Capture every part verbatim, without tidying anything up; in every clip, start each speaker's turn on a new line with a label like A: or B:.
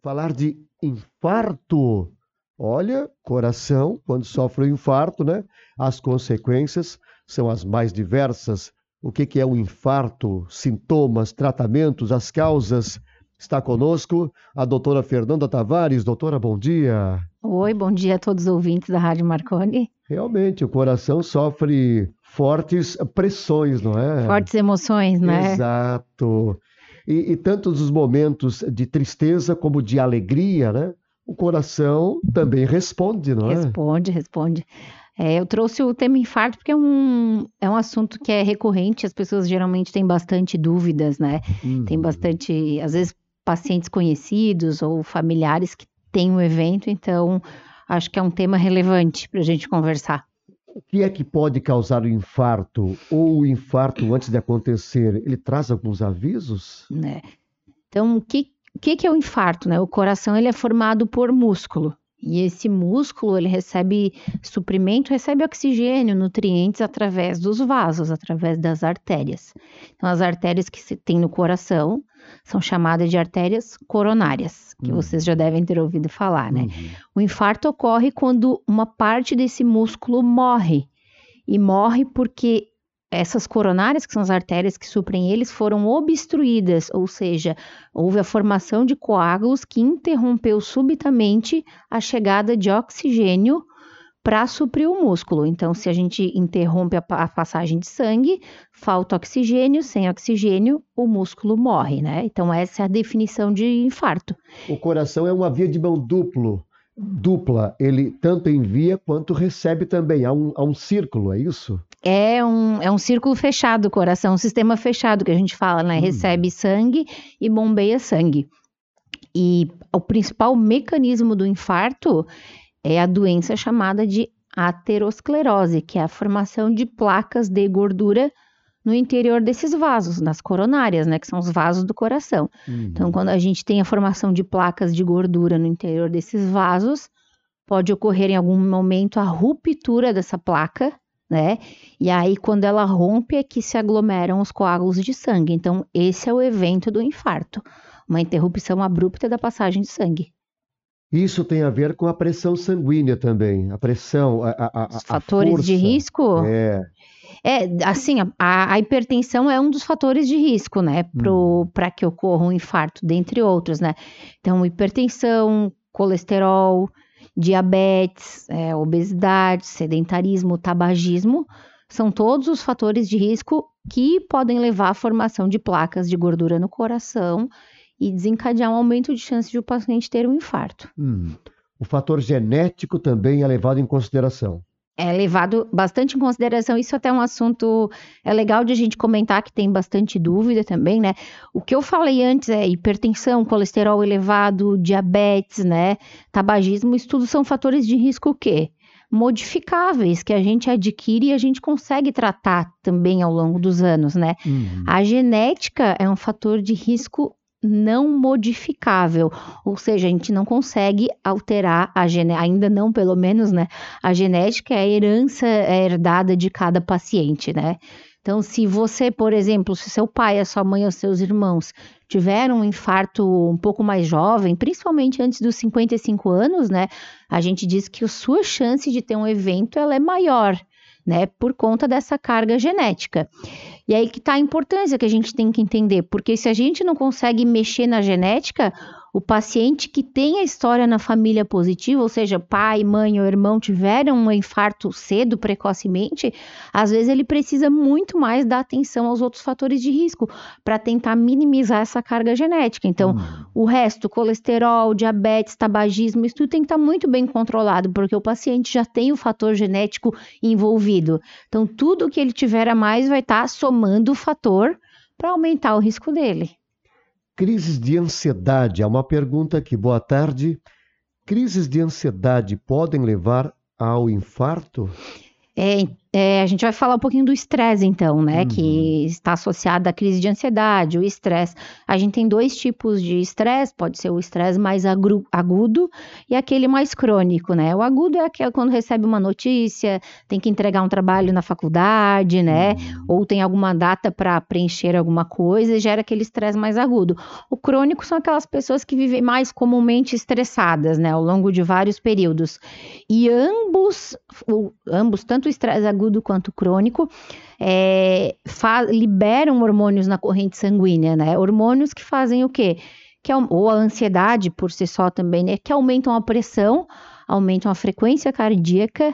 A: falar de infarto. Olha, coração, quando sofre um infarto, né? As consequências são as mais diversas. O que que é um infarto? Sintomas, tratamentos, as causas. Está conosco a doutora Fernanda Tavares. Doutora, bom dia.
B: Oi, bom dia a todos os ouvintes da Rádio Marconi.
A: Realmente, o coração sofre fortes pressões, não é?
B: Fortes emoções, né?
A: Exato. E, e tantos os momentos de tristeza como de alegria, né? O coração também responde, não é?
B: Responde, responde. É, eu trouxe o tema infarto porque é um, é um assunto que é recorrente, as pessoas geralmente têm bastante dúvidas, né? Tem
A: Uhum.
B: bastante, às vezes, pacientes conhecidos ou familiares que têm o evento, então acho que é um tema relevante para a gente conversar,
A: O que é que pode causar o infarto? Ou o infarto, antes de acontecer, ele traz alguns avisos?
B: né? Então, o que, o que que é o infarto, né? O coração ele é formado por músculo. E esse músculo ele recebe suprimento, recebe oxigênio, nutrientes através dos vasos, através das artérias. Então, as artérias que se tem no coração são chamadas de artérias coronárias, que
A: Uhum.
B: vocês já devem ter ouvido falar, né?
A: Uhum.
B: O infarto ocorre quando uma parte desse músculo morre. E morre porque essas coronárias, que são as artérias que suprem eles, foram obstruídas, ou seja, houve a formação de coágulos que interrompeu subitamente a chegada de oxigênio para suprir o músculo. Então, se a gente interrompe a, a passagem de sangue, falta oxigênio, sem oxigênio, o músculo morre, né? Então, essa é a definição de infarto.
A: O coração é uma via de mão duplo, dupla. Ele tanto envia quanto recebe também. Há um, há um círculo, é isso?
B: É um, é um círculo fechado o coração, um sistema fechado que a gente fala, né?
A: Hum.
B: Recebe sangue e bombeia sangue. E o principal mecanismo do infarto é a doença chamada de aterosclerose, que é a formação de placas de gordura no interior desses vasos, nas coronárias, né? Que são os vasos do coração.
A: Uhum.
B: Então, quando a gente tem a formação de placas de gordura no interior desses vasos, pode ocorrer em algum momento a ruptura dessa placa, né? E aí, quando ela rompe, é que se aglomeram os coágulos de sangue. Então, esse é o evento do infarto, uma interrupção abrupta da passagem de sangue.
A: Isso tem a ver com a pressão sanguínea também. A pressão, a, a, a,
B: Os
A: a
B: fatores de
A: força.
B: risco,
A: É.
B: é assim, a, a hipertensão é um dos fatores de risco, né,
A: Hum.
B: para que ocorra um infarto, dentre outros, né? Então, hipertensão, colesterol, diabetes, é, obesidade, sedentarismo, tabagismo, são todos os fatores de risco que podem levar à formação de placas de gordura no coração e desencadear um aumento de chance de o paciente ter um infarto.
A: Hum. O fator genético também é levado em consideração.
B: É levado bastante em consideração, isso até é um assunto, é legal de a gente comentar que tem bastante dúvida também, né? O que eu falei antes é hipertensão, colesterol elevado, diabetes, né? Tabagismo, isso tudo são fatores de risco o quê? Modificáveis, que a gente adquire e a gente consegue tratar também ao longo dos anos, né?
A: Uhum.
B: A genética é um fator de risco não modificável, ou seja, a gente não consegue alterar a genética, ainda não, pelo menos, né? A genética é a herança herdada de cada paciente, né? Então, se você, por exemplo, se seu pai, a sua mãe ou seus irmãos tiveram um infarto um pouco mais jovem, principalmente antes dos cinquenta e cinco anos, né? A gente diz que a sua chance de ter um evento ela é maior, né? Por conta dessa carga genética. E aí que está a importância que a gente tem que entender, porque se a gente não consegue mexer na genética, o paciente que tem a história na família positiva, ou seja, pai, mãe ou irmão tiveram um infarto cedo, precocemente, às vezes ele precisa muito mais dar atenção aos outros fatores de risco para tentar minimizar essa carga genética. Então,
A: Hum.
B: o resto, colesterol, diabetes, tabagismo, isso tudo tem que estar muito bem controlado, porque o paciente já tem o fator genético envolvido. Então, tudo que ele tiver a mais vai estar somando o fator para aumentar o risco dele.
A: Crises de ansiedade. Há uma pergunta aqui. Boa tarde. Crises de ansiedade podem levar ao infarto?
B: É, É, a gente vai falar um pouquinho do estresse, então, né?
A: Uhum.
B: Que está associado à crise de ansiedade, o estresse. A gente tem dois tipos de estresse, pode ser o estresse mais agru- agudo e aquele mais crônico, né? O agudo é aquele quando recebe uma notícia, tem que entregar um trabalho na faculdade, né?
A: Uhum.
B: Ou tem alguma data para preencher alguma coisa e gera aquele estresse mais agudo. O crônico são aquelas pessoas que vivem mais comumente estressadas, né? Ao longo de vários períodos. E ambos, o- ambos tanto o estresse agudo quanto crônico, é, fa- liberam hormônios na corrente sanguínea, né? Hormônios que fazem o quê? Que, au- ou a ansiedade por si só também, né? Que aumentam a pressão, aumentam a frequência cardíaca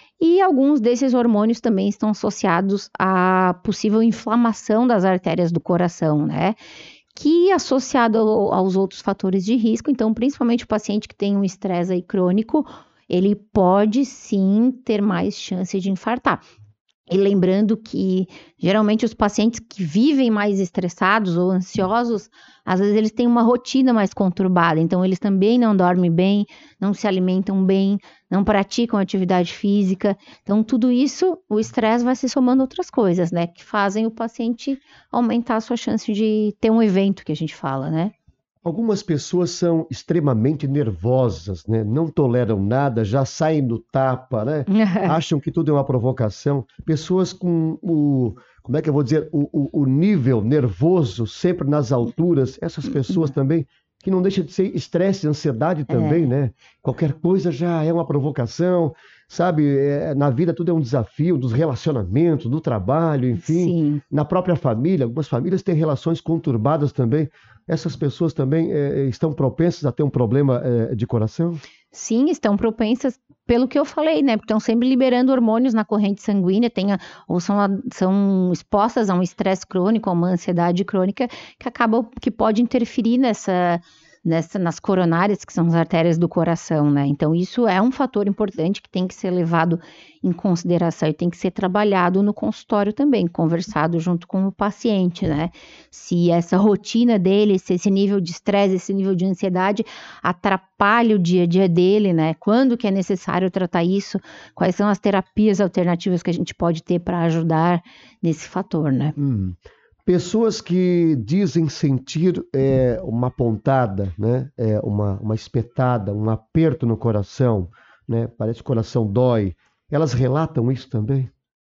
B: e alguns desses hormônios também estão associados à possível inflamação das artérias do coração, né? Que associado ao- aos outros fatores de risco, então principalmente o paciente que tem um estresse aí crônico, ele pode sim ter mais chance de infartar. E lembrando que geralmente os pacientes que vivem mais estressados ou ansiosos, às vezes eles têm uma rotina mais conturbada, então eles também não dormem bem, não se alimentam bem, não praticam atividade física. Então, tudo isso, o estresse vai se somando a outras coisas, né? Que fazem o paciente aumentar a sua chance de ter um evento que a gente fala, né?
A: Algumas pessoas são extremamente nervosas, né? Não toleram nada, já saem do tapa, né? Acham que tudo é uma provocação. Pessoas com o, como é que eu vou dizer, o, o, o nível nervoso sempre nas alturas. Essas pessoas também, que não deixa de ser estresse, ansiedade também, né? Qualquer coisa já é uma provocação, sabe? É, na vida tudo é um desafio, dos relacionamentos, do trabalho, enfim.
B: Sim.
A: Na própria família, algumas famílias têm relações conturbadas também. Essas pessoas também eh, estão propensas a ter um problema eh, de coração?
B: Sim, estão propensas, pelo que eu falei, né? Porque estão sempre liberando hormônios na corrente sanguínea, tem a- ou são, a- são expostas a um estresse crônico, a uma ansiedade crônica, que acaba, que pode interferir nessa, nessa, nas coronárias, que são as artérias do coração, né? Então, isso é um fator importante que tem que ser levado em consideração e tem que ser trabalhado no consultório também, conversado junto com o paciente, né? Se essa rotina dele, se esse nível de estresse, esse nível de ansiedade atrapalha o dia a dia dele, né? Quando que é necessário tratar isso? Quais são as terapias alternativas que a gente pode ter para ajudar nesse fator, né?
A: Hum. Pessoas que dizem sentir eh, uma pontada, né? Eh, uma, uma espetada, um aperto no coração, né? Parece que o coração dói. Elas relatam isso também?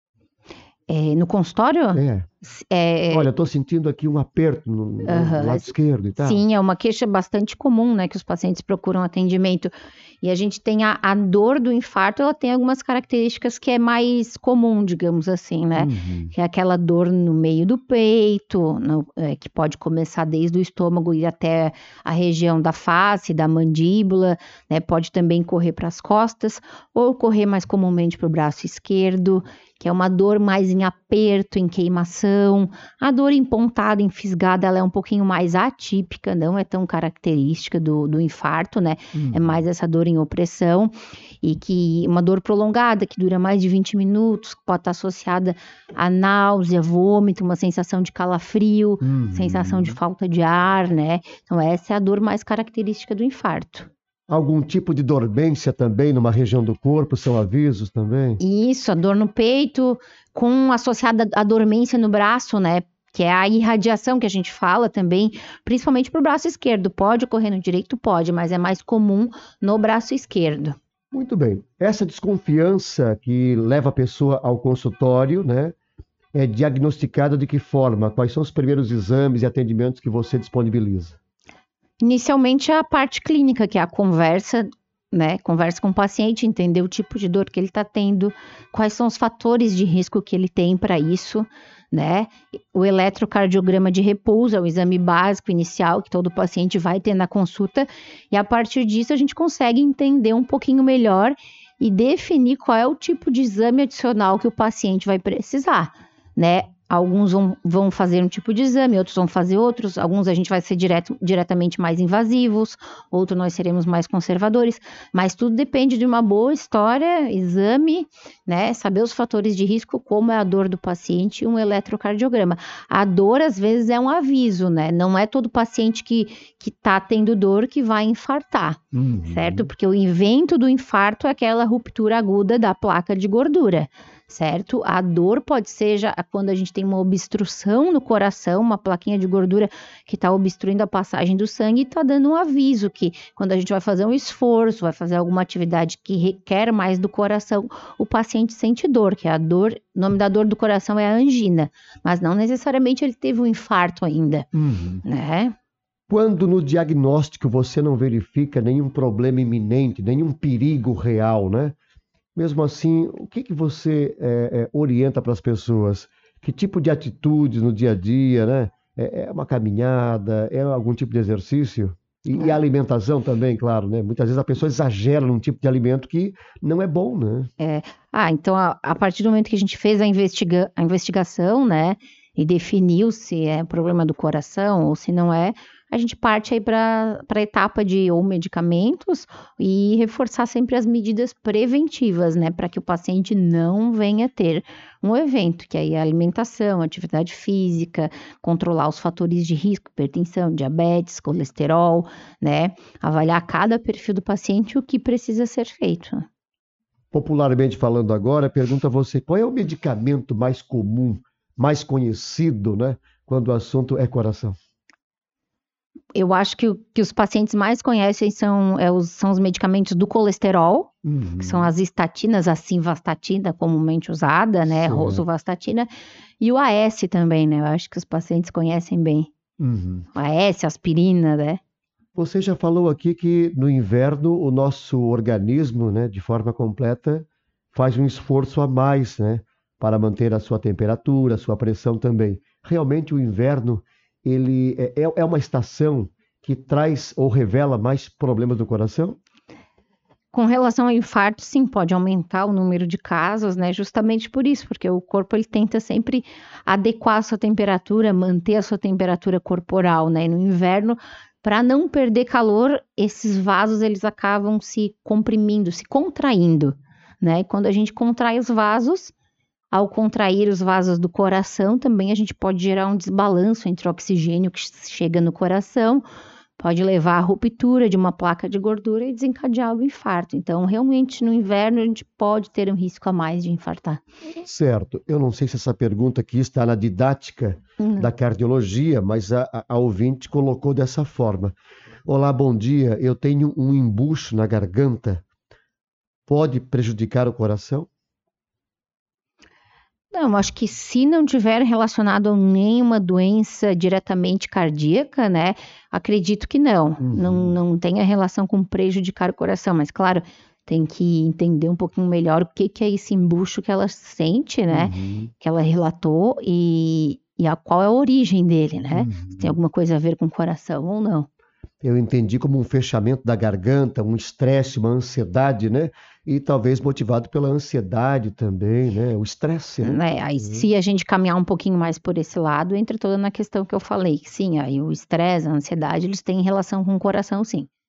B: É, no consultório?
A: É.
B: É,
A: Olha, estou sentindo aqui um aperto no, no
B: aham,
A: lado esquerdo e tal.
B: sim, é uma queixa bastante comum, né, que os pacientes procuram atendimento. E a gente tem a, a dor do infarto, ela tem algumas características que é mais comum, digamos assim, né?
A: Uhum.
B: Que é aquela dor no meio do peito, no- é, que pode começar desde o estômago e até a região da face, da mandíbula, né? Pode também correr para as costas, ou correr mais comumente para o braço esquerdo, que é uma dor mais em aperto, em queimação. A dor empontada, enfisgada, ela é um pouquinho mais atípica, não é tão característica do, do infarto, né? É mais essa dor em opressão e que uma dor prolongada que dura mais de vinte minutos, que pode estar associada a náusea, vômito, uma sensação de calafrio,
A: Uhum.
B: sensação de falta de ar, né? Então essa é a dor mais característica do infarto.
A: Algum tipo de dormência também numa região do corpo, são avisos também?
B: Isso, a dor no peito, com associada à dormência no braço, né? Que é a irradiação que a gente fala também, principalmente para o braço esquerdo. Pode ocorrer no direito? Pode, mas é mais comum no braço esquerdo.
A: Muito bem. Essa desconfiança que leva a pessoa ao consultório, né, é diagnosticada de que forma? Quais são os primeiros exames e atendimentos que você disponibiliza?
B: Inicialmente a parte clínica, que é a conversa, né? Conversa com o paciente, entender o tipo de dor que ele está tendo, quais são os fatores de risco que ele tem para isso, né? O eletrocardiograma de repouso é o exame básico inicial que todo paciente vai ter na consulta, e a partir disso a gente consegue entender um pouquinho melhor e definir qual é o tipo de exame adicional que o paciente vai precisar, né? Alguns vão, vão fazer um tipo de exame, outros vão fazer outros, alguns a gente vai ser direto, diretamente mais invasivos, outros nós seremos mais conservadores, mas tudo depende de uma boa história, exame, né? Saber os fatores de risco, como é a dor do paciente e um eletrocardiograma. A dor, às vezes, é um aviso, né? Não é todo paciente que, que tá tendo dor que vai infartar,
A: Uhum.
B: certo? Porque o evento do infarto é aquela ruptura aguda da placa de gordura, certo? A dor pode ser já quando a gente tem uma obstrução no coração, uma plaquinha de gordura que está obstruindo a passagem do sangue e está dando um aviso que quando a gente vai fazer um esforço, vai fazer alguma atividade que requer mais do coração, o paciente sente dor, que é a dor, o nome da dor do coração é a angina, mas não necessariamente ele teve um infarto ainda,
A: Uhum.
B: né?
A: Quando no diagnóstico você não verifica nenhum problema iminente, nenhum perigo real, né? Mesmo assim, o que que você é, é, orienta para as pessoas? Que tipo de atitudes no dia a dia, né? É, é uma caminhada, é algum tipo de exercício? E, e a alimentação também, claro, né? Muitas vezes a pessoa exagera num tipo de alimento que não é bom, né?
B: É, ah, então a, a partir do momento que a gente fez a, investiga, a investigação, né, e definiu se é problema do coração ou se não é, a gente parte aí para a etapa de ou medicamentos e reforçar sempre as medidas preventivas, né, para que o paciente não venha ter um evento, que aí é alimentação, atividade física, controlar os fatores de risco, hipertensão, diabetes, colesterol, né, avaliar cada perfil do paciente e o que precisa ser feito.
A: Popularmente falando agora, pergunto a você, qual é o medicamento mais comum, mais conhecido, né? Quando o assunto é coração?
B: Eu acho que o que os pacientes mais conhecem são, é os, são os medicamentos do colesterol,
A: Uhum.
B: que são as estatinas, a simvastatina comumente usada, né,
A: Certo.
B: rosuvastatina, e o A S também, né, eu acho que os pacientes conhecem bem.
A: Uhum.
B: A S, aspirina, né.
A: Você já falou aqui que no inverno o nosso organismo, né, de forma completa, faz um esforço a mais, né, para manter a sua temperatura, a sua pressão também. Realmente o inverno, ele é, é é uma estação que traz ou revela mais problemas do coração?
B: Com relação ao infarto, sim, pode aumentar o número de casos, né, justamente por isso, porque o corpo ele tenta sempre adequar a sua temperatura, manter a sua temperatura corporal, né, e no inverno, para não perder calor, esses vasos eles acabam se comprimindo, se contraindo, né, e quando a gente contrai os vasos, ao contrair os vasos do coração, também a gente pode gerar um desbalanço entre o oxigênio que chega no coração, pode levar à ruptura de uma placa de gordura e desencadear o infarto. Então, realmente, no inverno, a gente pode ter um risco a mais de infartar.
A: Certo. Eu não sei se essa pergunta aqui está na didática
B: Hum.
A: da cardiologia, mas a, a, a ouvinte colocou dessa forma. Olá, bom dia. Eu tenho um embucho na garganta. Pode prejudicar o coração?
B: Não, acho que se não tiver relacionado a nenhuma doença diretamente cardíaca, né, acredito que não.
A: Uhum.
B: Não, não tenha relação com prejudicar o coração, mas claro, tem que entender um pouquinho melhor o que, que é esse embucho que ela sente, né,
A: Uhum.
B: que ela relatou e, e a, qual é a origem dele, né, se tem
A: Uhum.
B: alguma coisa a ver com o coração ou não.
A: Eu entendi como um fechamento da garganta, um estresse, uma ansiedade, né? E talvez motivado pela ansiedade também, né? O estresse, né?
B: Né, aí
A: Uhum.
B: se a gente caminhar um pouquinho mais por esse lado, entra toda na questão que eu falei, que sim, aí o estresse, a ansiedade, eles têm relação com o coração sim.